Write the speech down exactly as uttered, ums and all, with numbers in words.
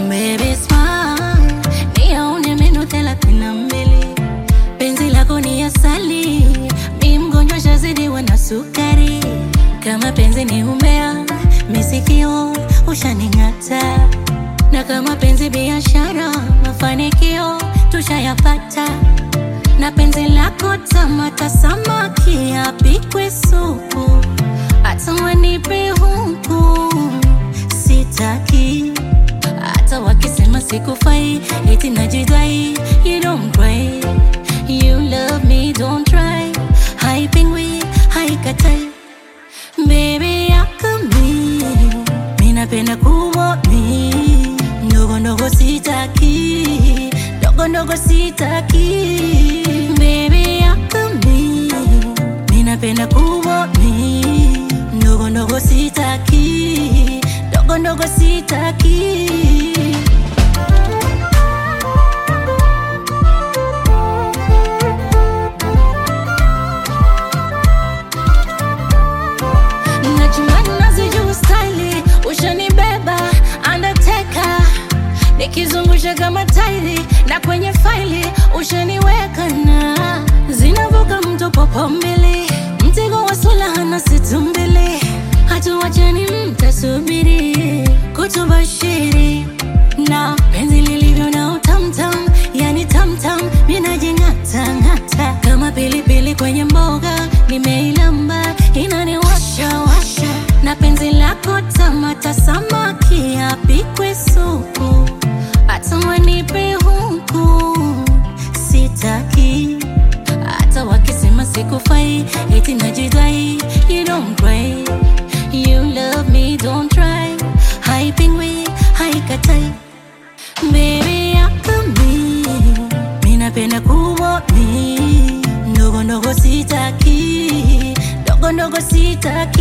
Baby smile, niyaone meno thelathini na mbili. Penzi lako ni asali, mi mgonjwa shazidiwa na sukari. Kama penzi ni umea, misikio ushaningata. Na kama penzi biashara, mafanikio tushayapata. Na penzi lako tamata samaki apikwe supu. Hata wanipe huku sitaki. Hata wakisema sikufai, eti najidai. You don't cry, you love me, don't try. Haipingwi, haikatai. Baby yaka mi, mi napenda kuwa mi. Ndogo ndogo sitaki, ndogo ndogo sitaki. Baby yaka mi, mi napenda kuwa mi. Ndogo ndogo sitaki, ndogo ndogo sitaki. Ushanibeba undertaker, nikizungusha kama tairi. Na kwenye faili ushaniweka na zinavuka mto popo mbili. Mtego wa sula na situ mbili. Hatuwachani mtasubiri kutubashiri. Na penzi lilivyo na utamtam, yani tamtam minajingata ngata. Kama pilipili kwenye mboga, nimeilamba inaniwasha washa. Na penzi lako tamata samaki apikwe supu. Hata wanipe huku sitaki. Hata wakisema sikufai, eti najidai. You don't cry, you love me, don't try. Haipingwi, haikatai. Baby yaka mi, mi napenda kuwa mi. Ndogo ndogo sitaki, ndogo ndogo sitaki.